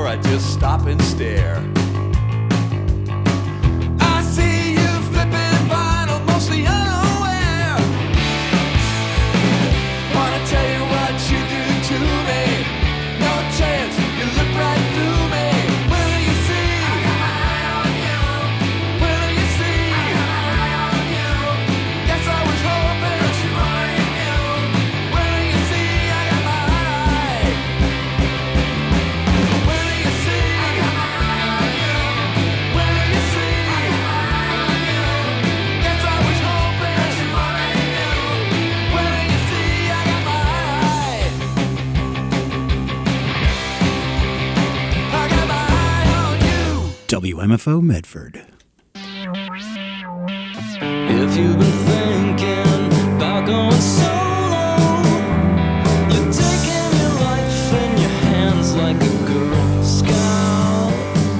I just stop and stare. I see you flipping vinyl, mostly unaware. Wanna tell you what you do to me. No chance, you look right through me. Will you see? I got my eye on you. Will you see? I got my eye on you. Guess I was hoping that you already knew. Will you see? I got my eye. Will you see? I got my eye on you. Will you see? I got my eye on you. Guess I was hoping that you already knew. Will you see? I got my eye. I got my eye on you. WMFO Medford. If you've been thinking about going solo, you're taking your life in your hands like a Girl Scout.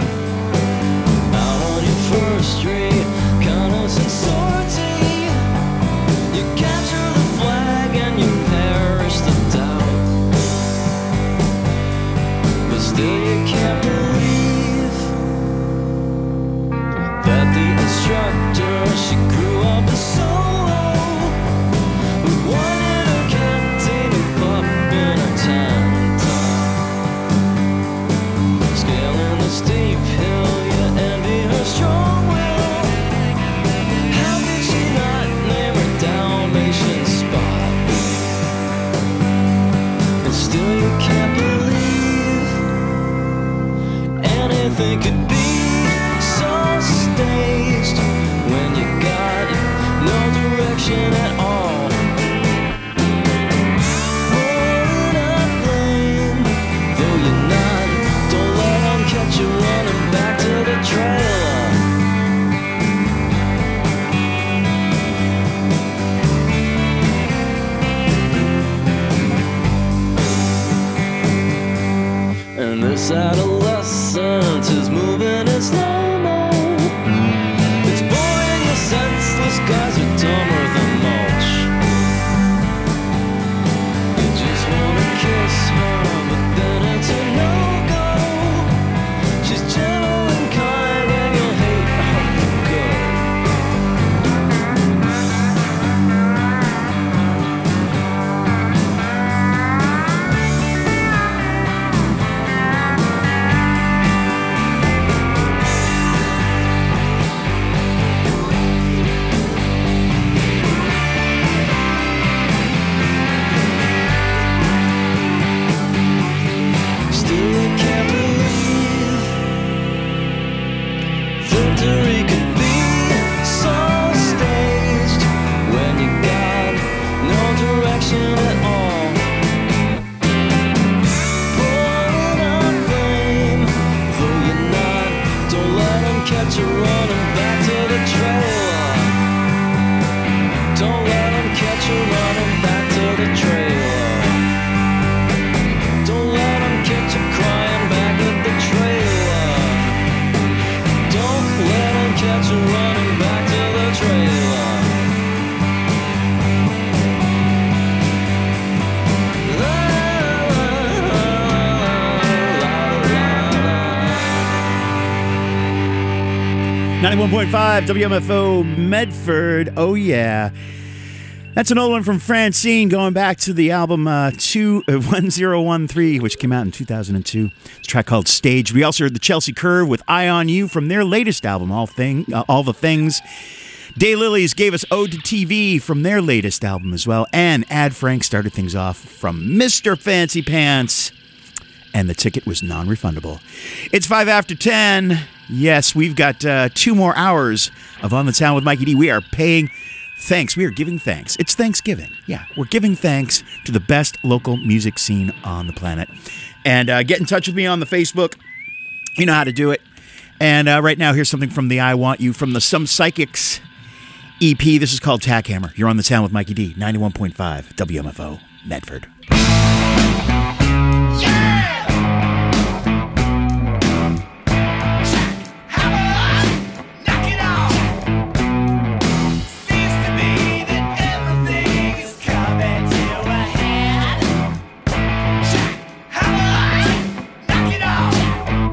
Out on your first street, colors and sortie, you capture the flag and you perish the doubt. But still you can't believe that the instructor, she grew up in Solo, with one little canteen and pop in her tank top. Scaling the steep hill, you envy her strong will. How could she not name her Dalmatian spot? And still you can't believe anything could be so staged when you got no direction at all. Put up blame, though you're not. Don't let them catch you running back to the trailer. And this adolescence is moving in slow-mo. It's boring, the senseless guys are dumber than mulch. You just wanna kiss her, but then it's a no-go. She's gentle and kind and you'll hate her for good. Still you can't believe victory could be so staged when you got no direction at all. Put up blame, though you're not. Don't let them catch you running back to the trailer. Don't let them catch you running back to the trailer. Don't let them catch you crying back at the trailer. Don't let them catch you running back to the trailer. La, la, la, la, la. 91.5 WMFO Medford. Oh, yeah. That's an old one from Francine, going back to the album 1013, which came out in 2002. It's a track called Stage. We also heard the Chelsea Curve with Eye on You from their latest album, All the Things. Daylilies gave us Ode to TV from their latest album as well. And Ad Frank started things off from Mr. Fancy Pants. And the ticket was non-refundable. It's 5 after 10. Yes, we've got 2 more hours of On the Town with Mikey D. We are paying thanks. We are giving thanks. It's Thanksgiving. Yeah, we're giving thanks to the best local music scene on the planet. And get in touch with me on the Facebook. You know how to do it. And right now, here's something from the I Want You from the Some Psychics EP. This is called Tack Hammer. You're on the Town with Mikey D. 91.5 WMFO Medford. Knock it off!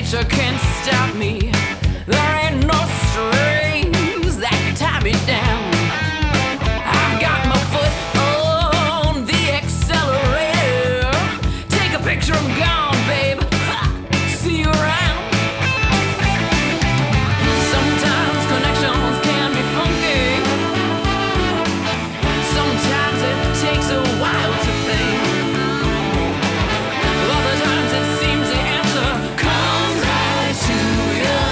nature can't stop me. There ain't no strings that can tie me down. I've got my foot on the accelerator. Take a picture, I'm gone, babe. See you around. Sometimes connections can be funky. Sometimes it takes a while to think. Other times it seems the answer comes right to you.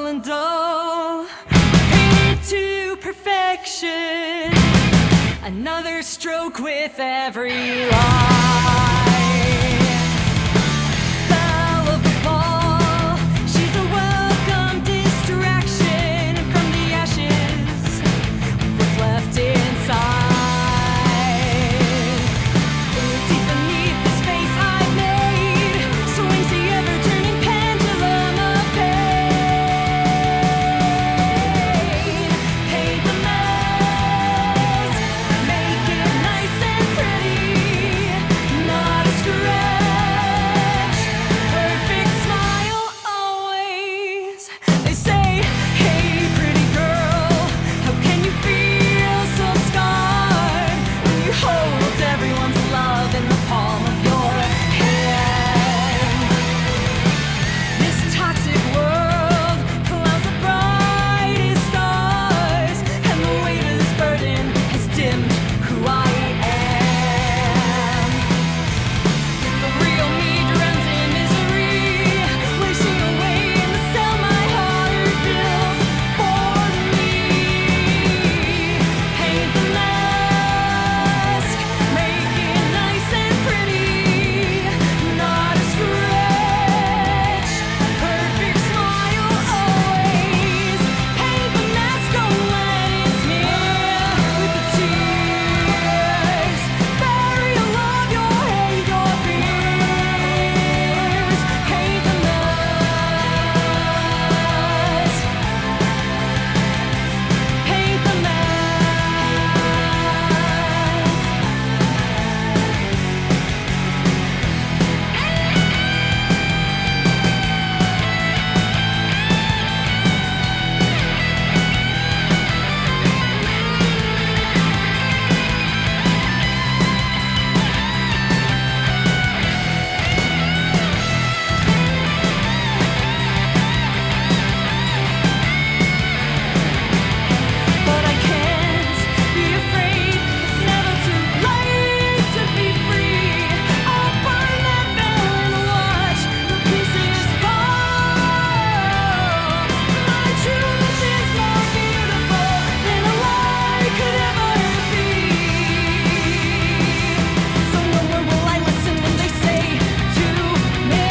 and dull, painted to perfection. Another stroke with every line. Belle of the ball, she's a welcome distraction from the ashes of what's left inside. Deep beneath this face I've made swings the ever-turning pendulum of pain. Paint the mask, make it nice and pretty, not a stretch. Perfect smile always. They say, hey pretty girl, how can you feel so scarred when you hold everyone's love in the palm of your hand? This toxic world clouds the brightest stars, and the weight of this burden has dimmed who I am. The real me drowns in misery, wishing away in the cell my heart builds for me. Paint the mask, make it nice and pretty, not a stretch. Perfect smile always. Paint the mask, don't let it smear with the tears. Bury your love, your hate, your fears. Paint the mask. Paint the mask. 'But I can't be afraid. It's never too late to be free. I'll burn that veil and watch the pieces fall. My truth is more beautiful than a lie could ever be. So no more will I listen when they say to me,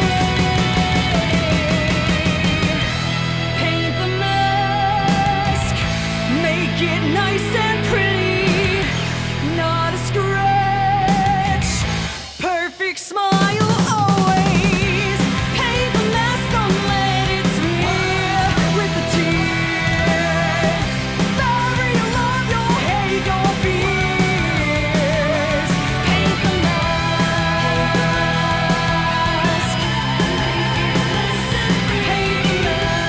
paint the mask, make it nice and pretty, not a scratch. Perfect smile always. Paint the mask, don't let it smear with the tears. Bury your love, your hate, your fears. Paint the mask. Paint the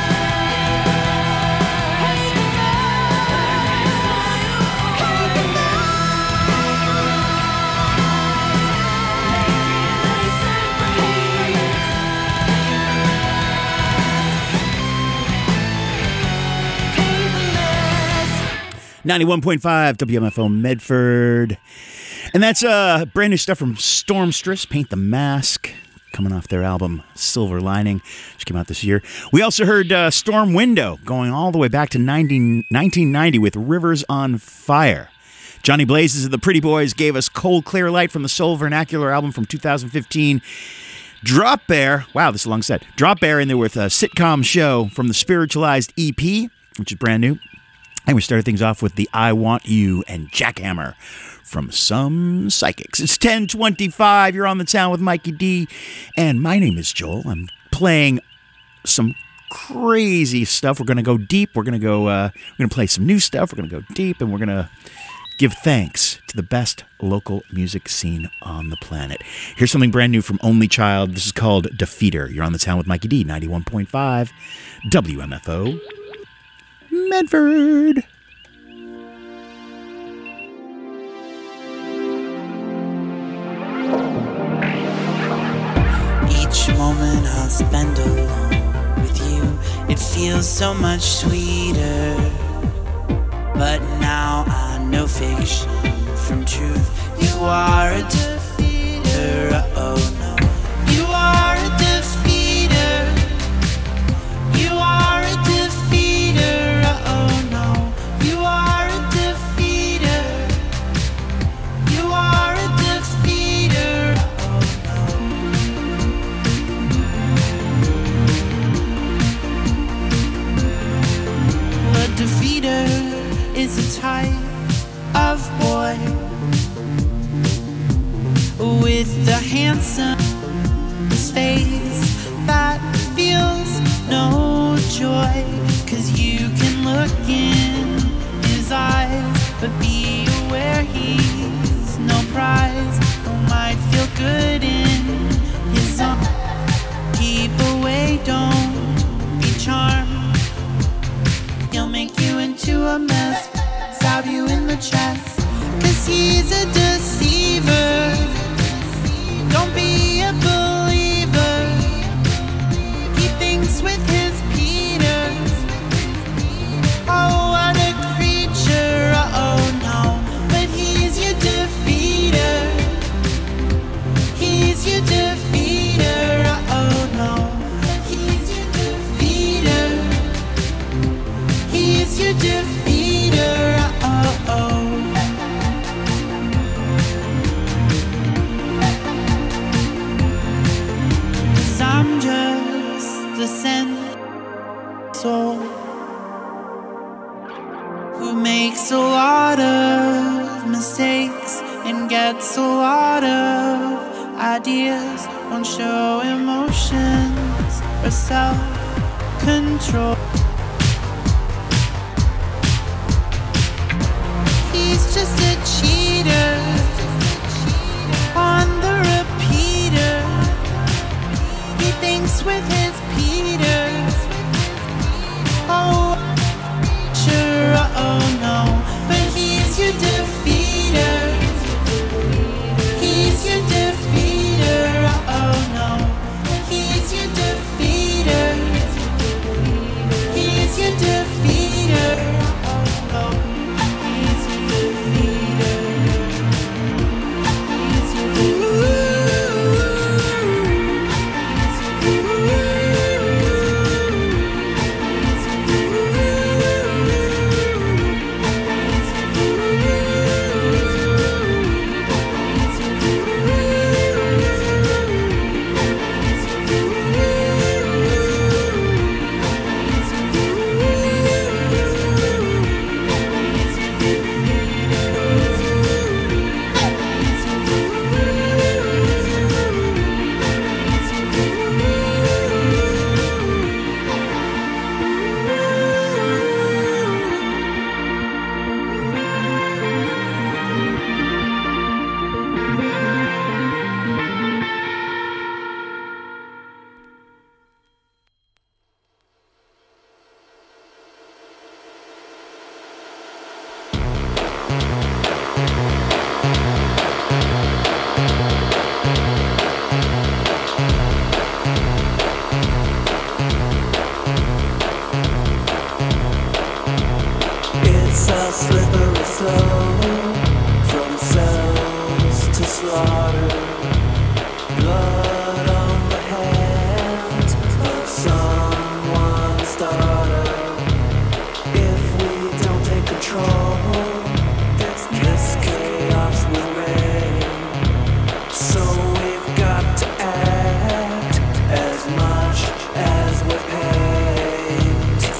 Paint the mask. 91.5 WMFO Medford. And that's brand new stuff from Stormstress, Paint the Mask, coming off their album Silver Lining, which came out this year. We also heard Storm Window, going all the way back to 1990 with Rivers on Fire. Johnny Blazes and the Pretty Boys gave us Cold Clear Light from the Soul Vernacular album from 2015. Drop Bear, wow, this is a long set. Drop Bear in there with a sitcom show from the Spiritualized EP, which is brand new. And we started things off with the I Want You and Jackhammer from Some Psychics. It's 10:25. You're on the town with Mikey D. And my name is Joel. I'm playing some crazy stuff. We're going to go deep. We're going to play some new stuff. We're going to go deep, and we're going to give thanks to the best local music scene on the planet. Here's something brand new from Only Child. This is called Defeater. You're on the town with Mikey D, 91.5 WMFO Medford. Each moment I'll spend alone with you, it feels so much sweeter. But now I know fiction from truth. You are a defeater, oh no. You are a defeater. You are a defeater. with the handsome face that feels no joy. 'Cause you can look in his eyes, but be aware he's no prize. Who might feel good in his own. Keep away, don't be charmed. He'll make you into a mess, stab you in the chest. 'Cause he's a deceiver. Don't be a believer. He thinks with his Peter. Oh, what a creature. Oh no, but he's your defeater. He's your defeater. Oh no, he's your defeater. He's your defeater. Oh oh. 'Cause I'm just the sent soul who makes a lot of mistakes and gets a lot of ideas. Won't show emotions or self-control. He's just a cheater on the repeater. He thinks with his Peter. Oh, sure, oh no, but he's your defeater. He's your defeater. Oh no, he's your defeater. He's your defeater. Oh no, he's your defeater. He's your defeater. It's a slippery slope from cells to slaughter. Blood on the hands of someone's daughter. If we don't take control, this chaos will reign. So we've got to act as much as we're paid.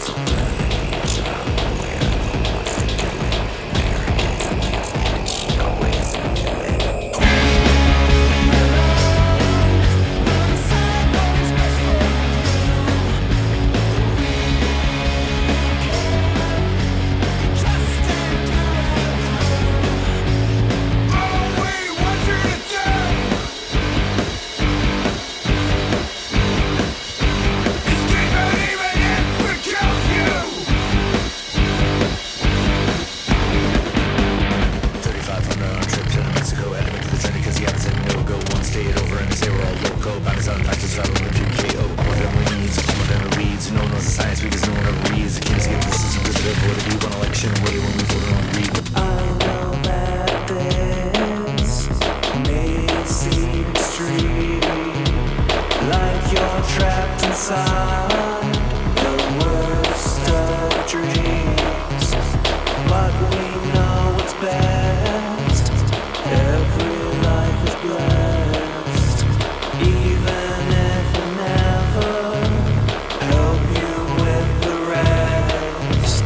Trapped inside the worst of dreams, but we know what's best. Every life is blessed, even if we never help you with the rest.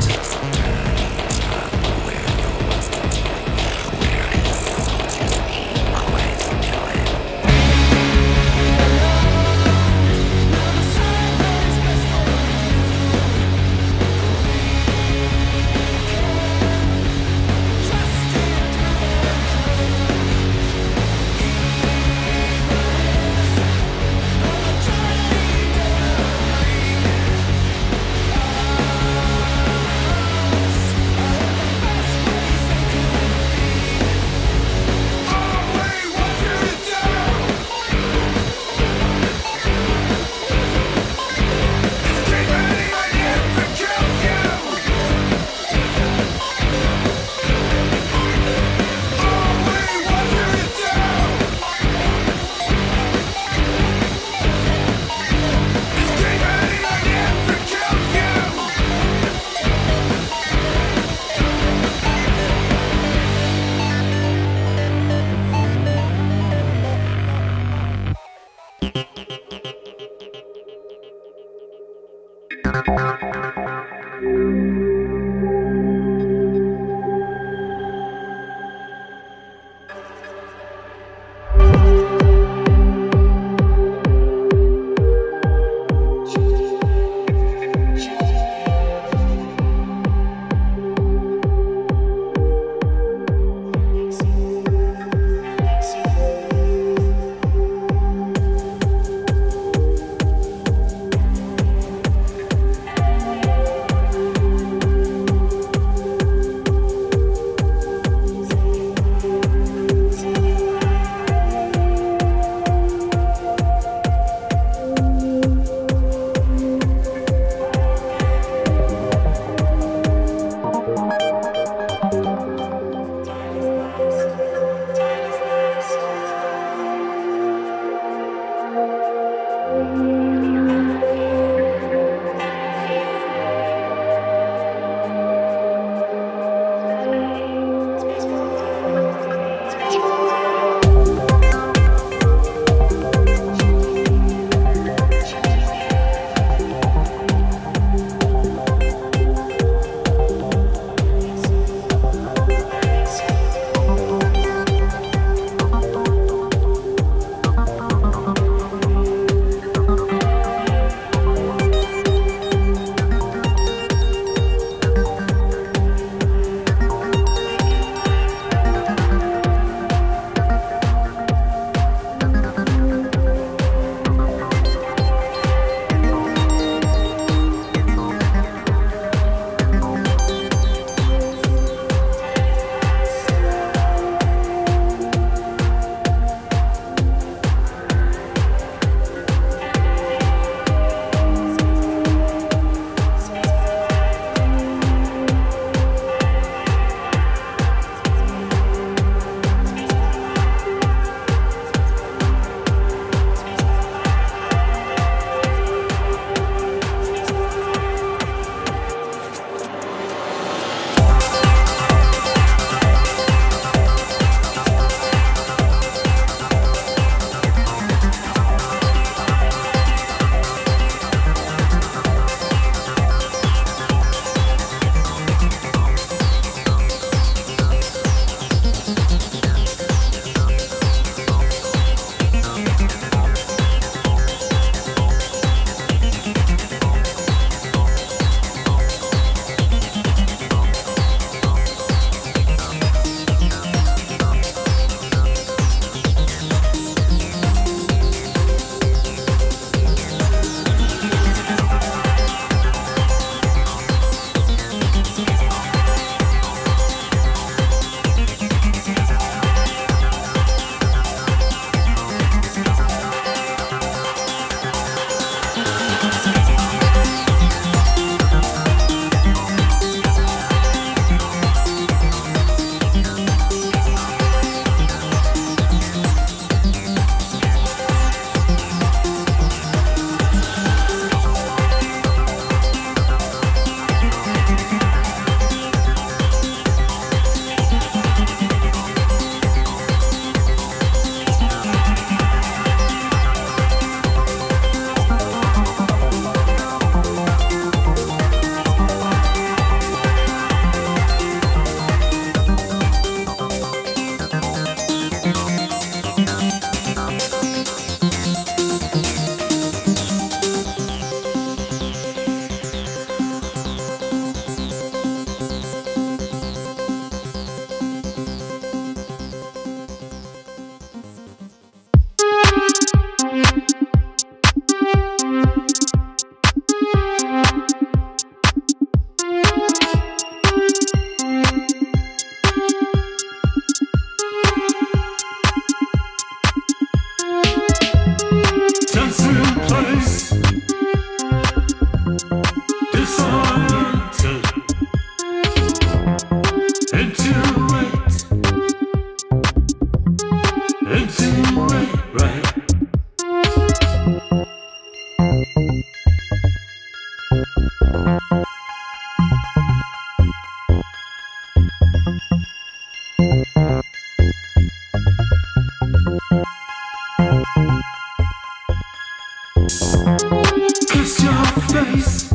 Kiss your face,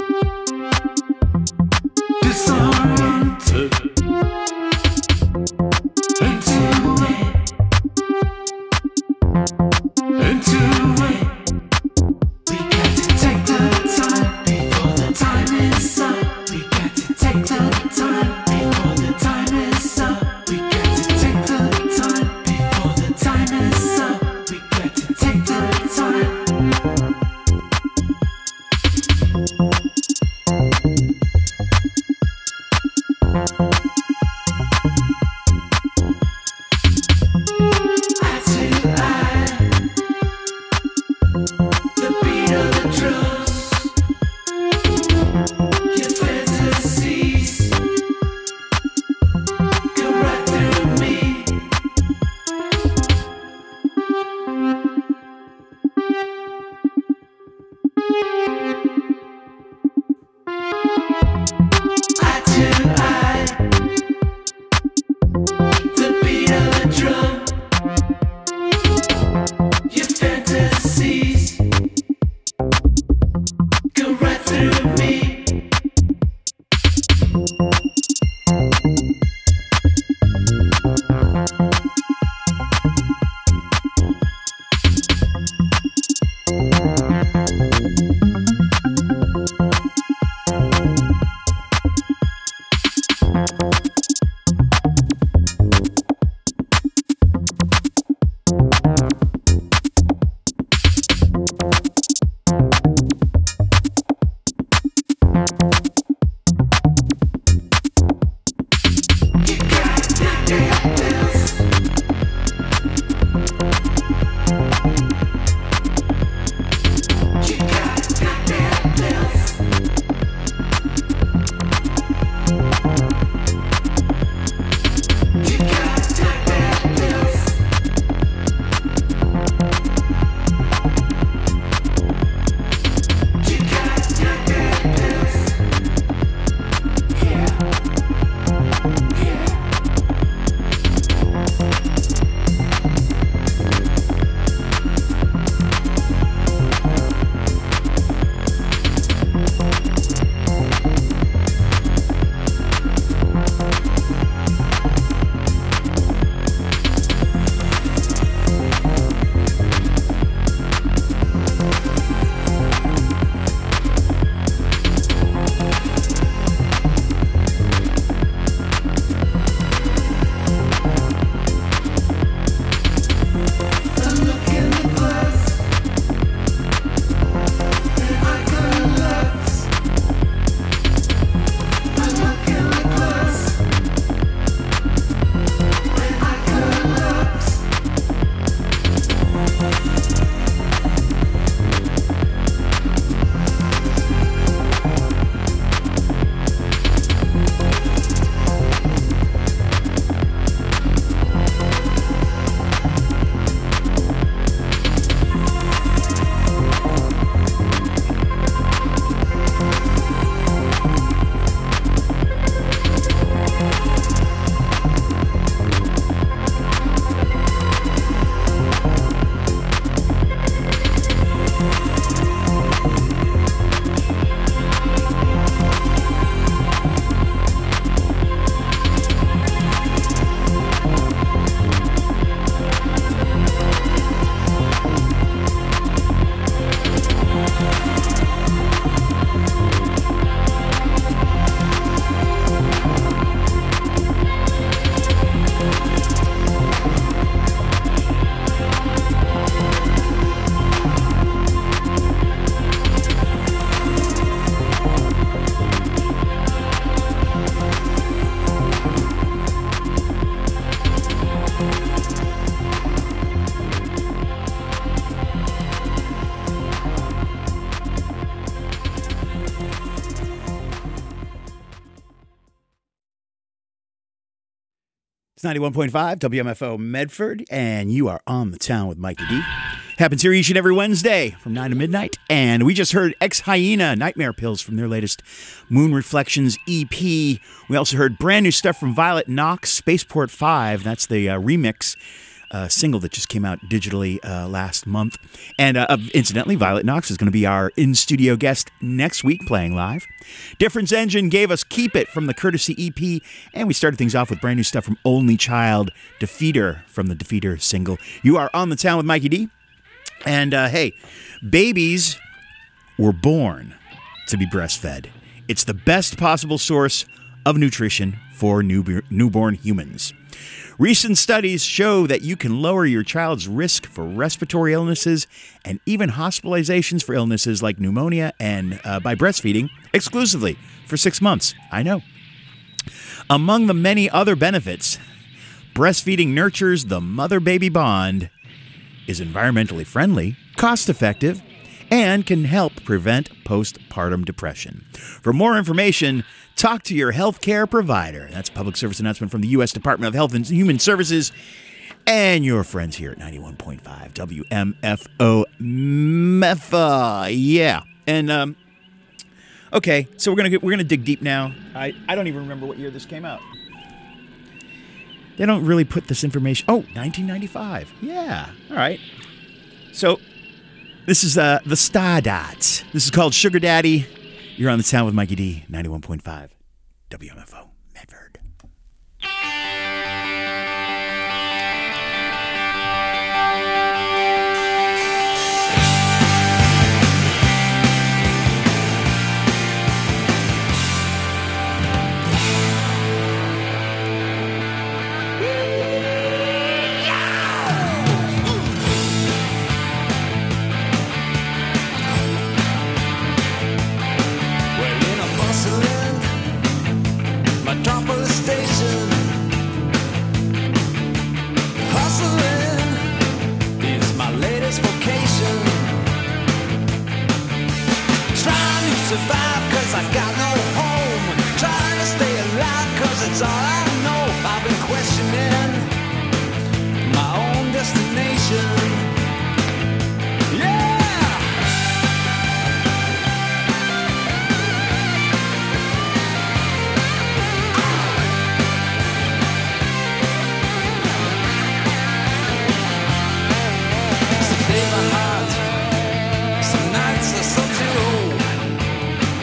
disoriented, into It's 91.5 WMFO Medford, and you are on the town with Mikey D. Happens here each and every Wednesday from 9 to midnight. And we just heard Ex Hyena, Nightmare Pills from their latest Moon Reflections EP. We also heard brand new stuff from Violet Knox, Spaceport 5. That's the remix single that just came out digitally last month. And incidentally, Violet Knox is going to be our in-studio guest next week playing live. Difference Engine gave us Keep It from the Courtesy EP. And we started things off with brand new stuff from Only Child, Defeater from the Defeater single. You are on the town with Mikey D. And hey, babies were born to be breastfed. It's the best possible source of nutrition for newborn humans. Recent studies show that you can lower your child's risk for respiratory illnesses and even hospitalizations for illnesses like pneumonia and by breastfeeding exclusively for 6 months. I know. Among the many other benefits, breastfeeding nurtures the mother-baby bond, is environmentally friendly, cost-effective, and can help prevent postpartum depression. For more information, talk to your healthcare provider. That's a public service announcement from the U.S. Department of Health and Human Services and your friends here at 91.5 WMFO MEFA. Yeah. And okay, so we're gonna dig deep now. I don't even remember what year this came out. They don't really put this information. Oh, 1995. Yeah. All right. So this is the Stardots. This is called Sugar Daddy. You're on the town with Mikey D, 91.5 WMFO Medford. Well, in a bustling metropolis station, hustling is my latest vocation. Trying to survive 'cause I got no home. Trying to stay alive 'cause it's all I know. I've been questioning my own destination. Yeah! Some days are hot, some nights are so too old.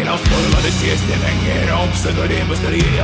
Las formas de sieste vänger om pseudonym och sterila.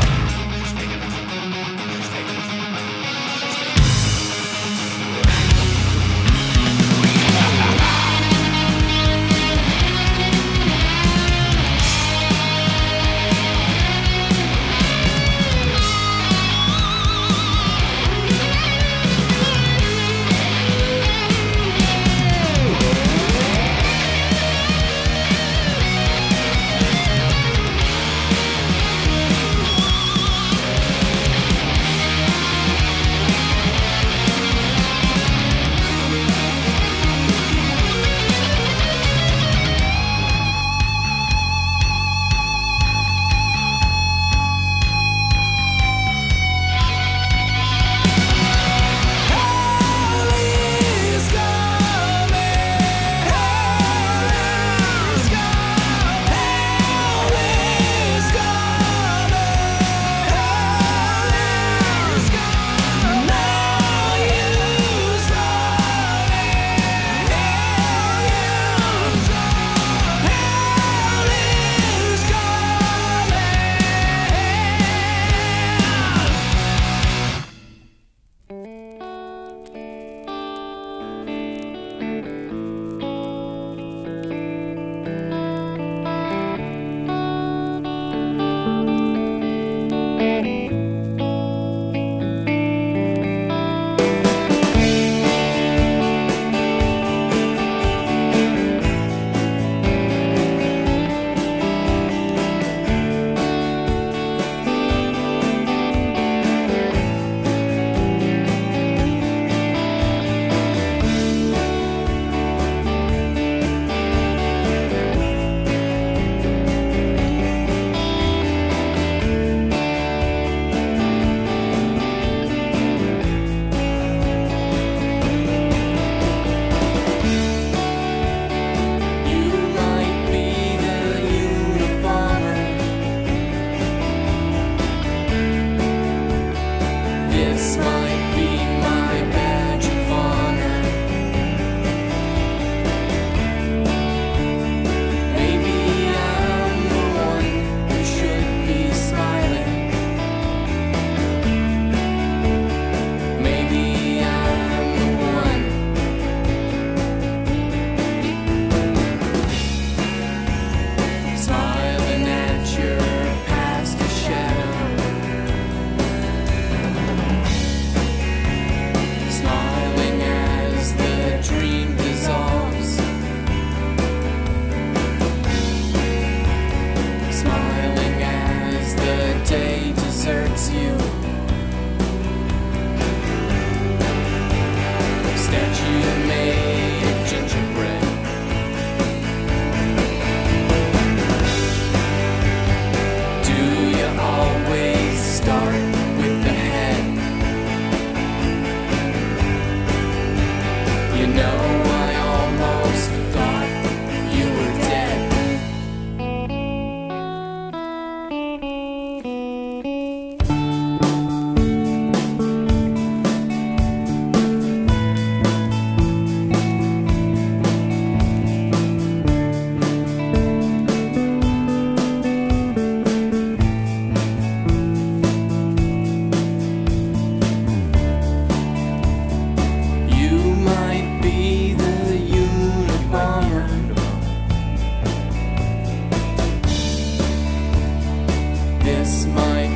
This might